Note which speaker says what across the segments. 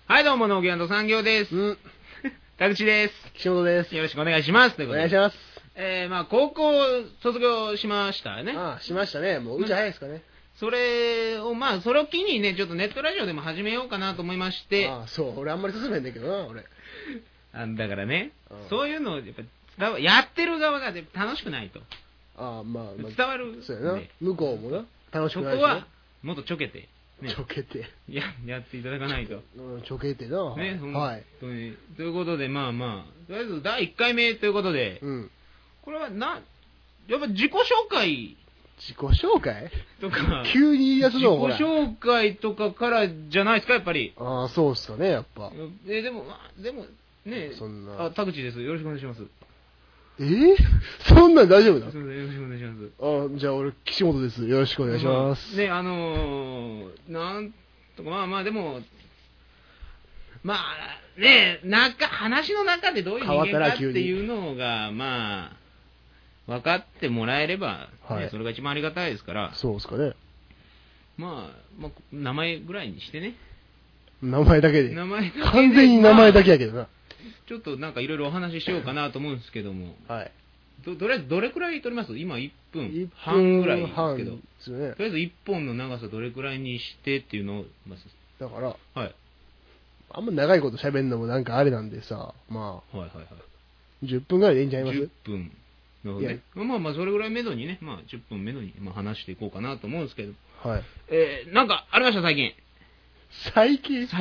Speaker 1: はい、どうも、農業産業です。田口です。
Speaker 2: 岸本です。
Speaker 1: よろしくお願いします。ということで。
Speaker 2: お願いします。
Speaker 1: まあ、高校卒業しましたね。
Speaker 2: ああ、しましたね。もう、うち早いですかね。
Speaker 1: それを、まあ、それを機にね、ちょっとネットラジオでも始めようかなと思いまして。
Speaker 2: ああ、そう。俺あんまり進めんだけどな、俺。
Speaker 1: だからね、そういうのを、やっぱ、やってる側が楽しくないと。
Speaker 2: ああ、まあ、
Speaker 1: 伝わる。
Speaker 2: そうやな。向こうもな、楽しくないし、ね。
Speaker 1: そこは、もっとちょけて。
Speaker 2: ね、ちょけて。
Speaker 1: やっていただかないと。
Speaker 2: ちょけてな。
Speaker 1: ね、
Speaker 2: はい。
Speaker 1: ということで、まあまあ、とりあえず第1回目ということで、これはやっぱ自己紹介
Speaker 2: と
Speaker 1: か、
Speaker 2: 急に言い出すの
Speaker 1: 自己紹介とかからじゃないですか、やっぱり。
Speaker 2: ああ、そうっすかね、やっぱ。
Speaker 1: でも、ね、
Speaker 2: そんな。
Speaker 1: 田口です。よろしくお願いします。
Speaker 2: そんなん大丈夫だ。
Speaker 1: よろしくお願いします。
Speaker 2: じゃあ俺、岸本です。よろしくお願いします。
Speaker 1: ね、なんとか、まあでも、まあね、話の中でどういう人間かっていうのが、まあ、分かってもらえれば、ね、それが一番ありがたいですから。
Speaker 2: そうですかね。
Speaker 1: まあ、名前ぐらいにしてね。
Speaker 2: 名前だけで。
Speaker 1: 完
Speaker 2: 全に名前だけやけどな。
Speaker 1: ちょっとなんかいろいろお話ししようかなと思うんですけども。
Speaker 2: はい。
Speaker 1: どれくらい撮ります？今1分半ぐらいですけど。
Speaker 2: ですね。
Speaker 1: とりあえず1本の長さどれくらいにしてっていうのを、
Speaker 2: だから、
Speaker 1: はい。
Speaker 2: あんま長いこと喋るのもなんかあれなんでさ、まあ、10分ぐらいでいいんちゃいます？
Speaker 1: 10分のね。まあ、それぐらいめどにね、まあ、10分めどに、話していこうかなと思うんですけど。
Speaker 2: はい。
Speaker 1: なんかありました、最近。
Speaker 2: 最近っ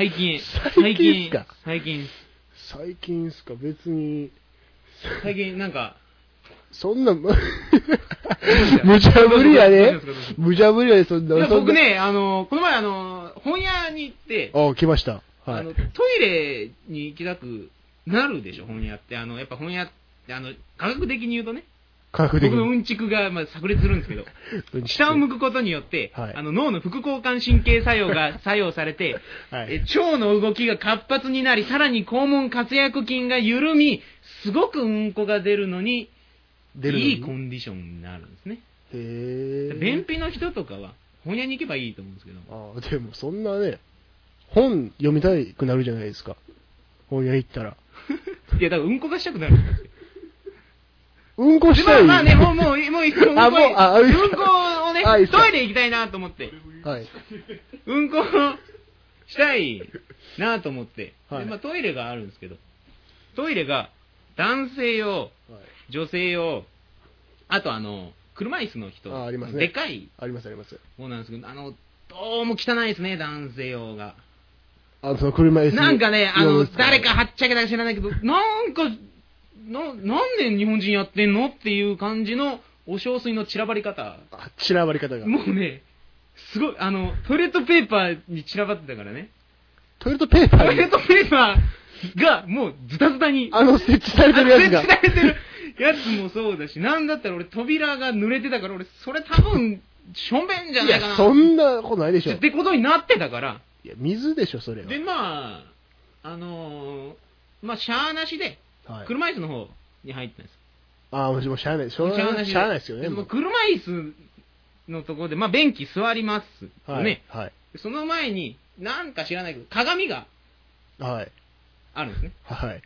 Speaker 2: すか、別に。
Speaker 1: 最近、なんか。
Speaker 2: そんな、無茶ぶりやね。そんな。
Speaker 1: 僕ね、この前本屋に行って。
Speaker 2: 来ました。はい。
Speaker 1: トイレに行きたくなるでしょ、本屋って。やっぱ本屋って、科学的に言うとね。僕のうんちくが、炸裂するんですけど、下を向くことによって、脳の副交感神経作用が作用されて、腸の動きが活発になり、さらに肛門括約筋が緩み、すごくうんこが出るのに、いいコンディションになるんですね。便秘の人とかは、本屋に行けばいいと思うんですけど。
Speaker 2: でもそんなね、本読みたくなるじゃないですか。本屋行ったら。
Speaker 1: いや、だからうんこがしたくなるんですよ。
Speaker 2: うんこしたい。
Speaker 1: まあね、もううんこをね、トイレ行きたいなと思って。
Speaker 2: はい。
Speaker 1: うんこしたいなと思って。トイレがあるんですけど、トイレが男性用、女性用、あと車椅子の人、でかい方なんですけど、どうも汚いですね、男性用が。
Speaker 2: その車椅子。
Speaker 1: なんかね、誰かはっちゃけたか知らないけど、なんで日本人やってんのっていう感じのお小水の散らばり方。
Speaker 2: が。
Speaker 1: もうね、すごい、トイレットペーパーに散らばってたからね。
Speaker 2: トイレットペーパ
Speaker 1: ーが、もうズタズタに。
Speaker 2: 設置されてるやつが。
Speaker 1: 設置されてるやつもそうだし、なんだったら俺扉が濡れてたから、俺、それ多分、しょんべんじゃないかな。
Speaker 2: いや、そんなことないでしょ。
Speaker 1: ってことになってたから。
Speaker 2: いや、水でしょ、それは。
Speaker 1: で、まあ、しゃーなしで、車椅子の方に入ってんです。
Speaker 2: もうしゃーない。しゃーないですよね。
Speaker 1: 車椅子のところで、便器座りますよね。その前に、なんか知らないけど、鏡が、あるんですね。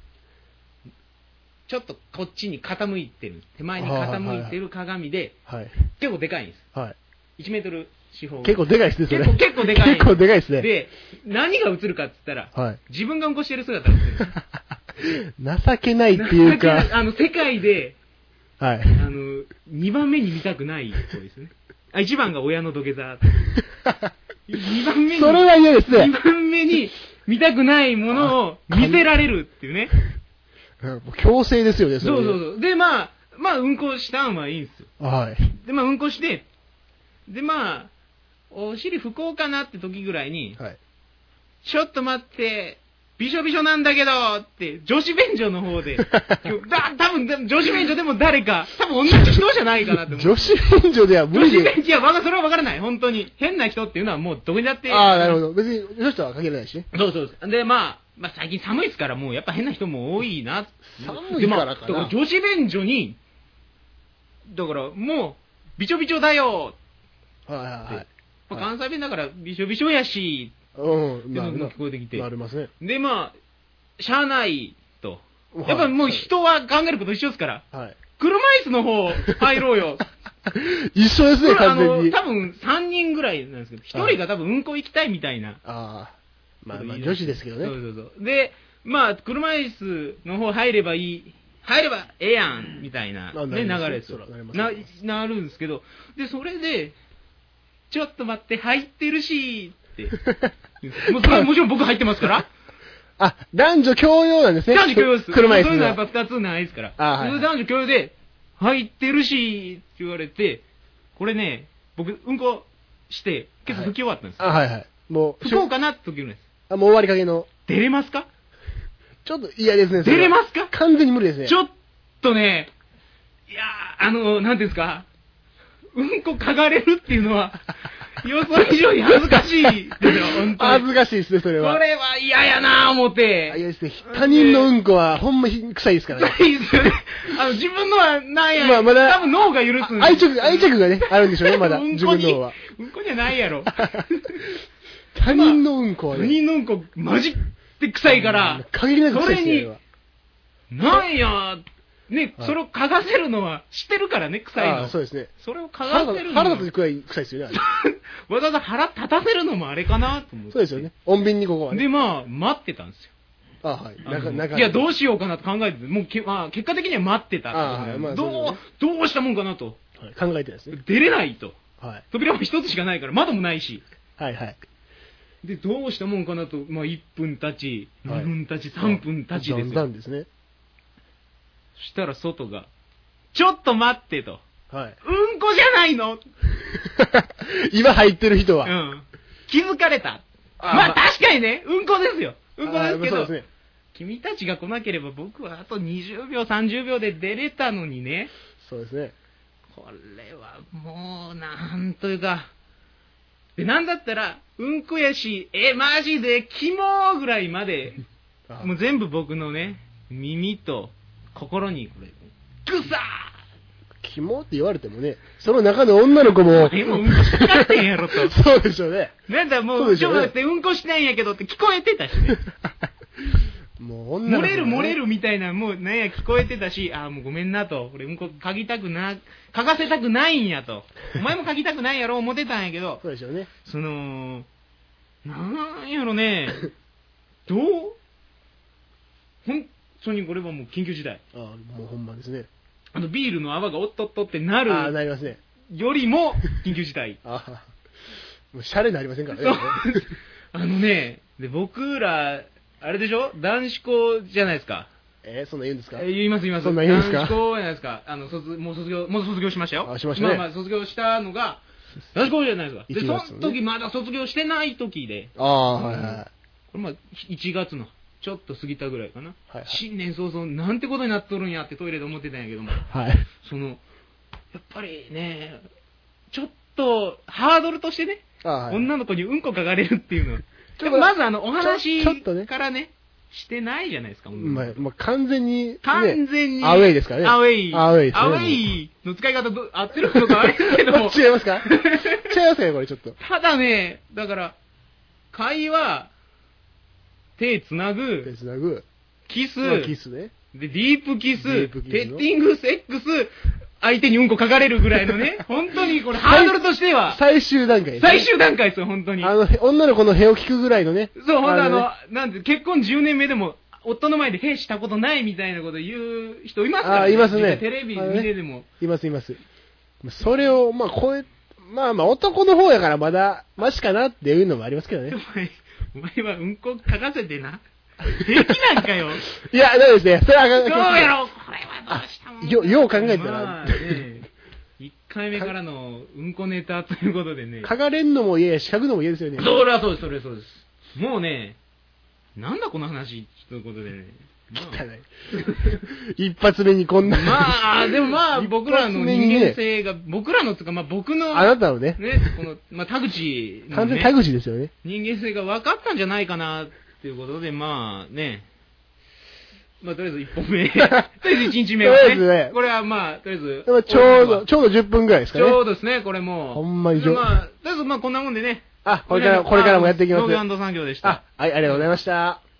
Speaker 1: ちょっとこっちに傾いてる。手前に傾いてる鏡で、結構でかいんです。1メートル四方。
Speaker 2: 結構でかいですね、それ。
Speaker 1: 結構でかい。
Speaker 2: 結構でかいですね。
Speaker 1: で、何が映るかって言ったら、自分がうんこしてる姿が映
Speaker 2: る。情けないっていうか。
Speaker 1: 世界で、2番目に見たくない人ですね。1番が親の土下座。2番目に、
Speaker 2: それは嫌ですね。
Speaker 1: 2番目に見たくないものを見せられるっていうね。
Speaker 2: 強制ですよね、
Speaker 1: そう。で、うんこしたんはいいんですよ。で、うんこして、で、お尻拭こうかなって時ぐらいに、ちょっと待って、びしょびしょなんだけどって、女子便所の方で、多分女子便所でも誰か、多分同じ人じゃないかなって思う。
Speaker 2: 女子便所では無理で。
Speaker 1: 女子便所はそれは分からない。本当に。変な人っていうのはもうどこにだって。
Speaker 2: なるほど。別に女子とは限らないしね。
Speaker 1: そう。で、最近寒いですからもうやっぱ変な人も多いな。
Speaker 2: 寒いからかな。
Speaker 1: 女子便所に、だからもう、びちょびちょだよ。関西弁だからびしょびしょやし、 うん。っていうのが聞こえてきて。
Speaker 2: なりますね。
Speaker 1: で、まあ、しゃあないと。やっぱもう人は考えること一緒ですから。はい。車椅子の方入ろうよ。
Speaker 2: 一緒ですね、完全に。
Speaker 1: 多分3人ぐらいなんですけど、1人が多分うんこ行きたいみたいな。
Speaker 2: ああ。まあ女子ですけどね。
Speaker 1: そうそうそう。で、まあ、車椅子の方入ればええやん、みたいな、ね、流れですよ。なるんですけど、で、それで、ちょっと待って、入ってるし、って。もうそれはもちろん僕入ってますから。
Speaker 2: あ、男女共用なんですね。
Speaker 1: 男女共用です。
Speaker 2: 車椅子
Speaker 1: そういうのはやっぱ2つないですから。はい、男女共用で、入ってるし、って言われて、これね、僕、うんこして、結構吹き終わったんですよ。
Speaker 2: はいはい。も
Speaker 1: う、吹こうかなって時なんです。
Speaker 2: あ、もう終わりかけの。
Speaker 1: 出れますか？
Speaker 2: ちょっと嫌ですね。
Speaker 1: 出れますか？
Speaker 2: 完全に無理ですね。
Speaker 1: ちょっとね、いやなんていうんですか、うんこ嗅がれるっていうのは、予想以上に恥ずかしいですよ、本当に。
Speaker 2: 恥ずかしいですね、それは。
Speaker 1: それは嫌やなぁ、思って。
Speaker 2: 嫌ですね。他人のうんこは、ほんま臭いですからね。
Speaker 1: 臭いですよね。自分のはないやん。まだ、多分脳が許すんで。
Speaker 2: 愛着がね、あるんでしょうね、まだ。自分の脳は。
Speaker 1: うんこじゃないやろ。
Speaker 2: 他人のうんこはね。
Speaker 1: 他人のうんこ、マジって臭いから、
Speaker 2: 限りなく臭いですね。
Speaker 1: なんや、ね、それを嗅がせるのは知ってるからね、臭いの。
Speaker 2: そうですね。
Speaker 1: それを嗅がせるの
Speaker 2: 腹立つくらい臭いですよね。
Speaker 1: わざわざ腹立たせるのもあれかなと思って。
Speaker 2: そうですよね。穏便にここはね。
Speaker 1: で、まあ、待ってたんですよ。
Speaker 2: はい。
Speaker 1: いや、どうしようかなと考えてて、もう結果的には待ってた。どうしたもんかなと。
Speaker 2: 考えてですね。
Speaker 1: 出れないと。扉も一つしかないから、窓もないし。
Speaker 2: はいはい。
Speaker 1: で、どうしたもんかなと、まあ、1分経ち、2分経ち、3分経ちですよ。
Speaker 2: だんだんですね。
Speaker 1: そしたら外が、ちょっと待ってと。
Speaker 2: はい。
Speaker 1: うんこじゃないの
Speaker 2: 今入ってる人は。
Speaker 1: うん。気づかれた。まあ確かにね、うんこですよ。うんこですけど、ね、君たちが来なければ僕はあと20秒、30秒で出れたのにね。
Speaker 2: そうですね。
Speaker 1: これはもう、なんというか、で、なんだったら、うんこやし、マジで、キモーぐらいまで、もう全部僕のね、耳と心にこれ、グサー
Speaker 2: キモって言われてもね、その中の女の子も。
Speaker 1: 今うんこしてかってんやろと。
Speaker 2: そうでしょうね。
Speaker 1: なんだもう、ちょっと待って、うんこしてんやけどって聞こえてたしね。
Speaker 2: もう女の子、
Speaker 1: ね、漏れるみたいな、もうなんや聞こえてたし、もうごめんなと。俺うんこ嗅がせたくないんやと。お前も嗅ぎたくないやろ思ってたんやけど。
Speaker 2: そうでしょうね。
Speaker 1: なんやろね。本当にこれはもう緊急事態。
Speaker 2: もうほんまですね。
Speaker 1: ビールの泡がおっとっとってなる。
Speaker 2: なりますね。
Speaker 1: よりも、緊急事態。
Speaker 2: もうシャレになりませんから
Speaker 1: ね。で、僕ら、あれでしょ男子校じゃないですか。
Speaker 2: そんな言うんですか？
Speaker 1: 言います。
Speaker 2: そんな言うんですか？
Speaker 1: 男子校じゃないですか。もう卒業しましたよ。
Speaker 2: しましたね。
Speaker 1: まあ卒業したのが、男子校じゃないですか。で、その時まだ卒業してない時で。
Speaker 2: はいはい。
Speaker 1: これまあ、1月の、ちょっと過ぎたぐらいかな。新年早々、なんてことになっとるんやってトイレで思ってたんやけども。
Speaker 2: はい。
Speaker 1: やっぱりね、ちょっと、ハードルとしてね、女の子にうんこ嗅がれるっていうのは、まずお話からね、してないじゃないですか、
Speaker 2: まあ、完全に、
Speaker 1: アウ
Speaker 2: ェイですからね。
Speaker 1: アウェイの使い方合ってるのかあれですけども。
Speaker 2: 違いますか？違いますかこれちょっと。
Speaker 1: ただね、だから、会話、手つなぐ、キス、
Speaker 2: ね。
Speaker 1: で、ディープキス、ペッティングセックス、相手にうんこ書かれるぐらいのね、本当にこれハードルとしては、
Speaker 2: 最終段階です。
Speaker 1: 最終段階ですよ、本当に。
Speaker 2: 女の子の屁を聞くぐらいのね。
Speaker 1: そう、ほんとなんて、結婚10年目でも、夫の前で屁したことないみたいなこと言う人いますからね。
Speaker 2: いますね。
Speaker 1: テレビ見てでも。
Speaker 2: います。それを、まあ、男の方やからまだ、マシかなっていうのもありますけどね。
Speaker 1: お前はうんこ書かせてな。平気なんかよ。
Speaker 2: いや、だめですね。それは
Speaker 1: どうやろうこれはどうしたもん
Speaker 2: よう考えたら。
Speaker 1: まあね、1回目からのうんこネタということでね。
Speaker 2: 嗅がれんのも嫌やし、嗅ぐのも嫌ですよね。
Speaker 1: それはそうです。もうね、なんだこの話ということでね。
Speaker 2: 一発目にこんな。
Speaker 1: でも僕らの人間性が、僕らのつか、僕の、
Speaker 2: あなたのね、
Speaker 1: この、田口の、
Speaker 2: 完全に田口ですよね。
Speaker 1: 人間性が分かったんじゃないかな、っていうことで、とりあえず1本目。とりあえず1日目はね。これはとりあえず。
Speaker 2: ちょうど10分ぐらいですかね。
Speaker 1: ちょうどですね、これも。
Speaker 2: ほんまに
Speaker 1: とりあえずこんなもんでね、
Speaker 2: これからもやっていきます。
Speaker 1: 農業産業でした。
Speaker 2: はい、ありがとうございました。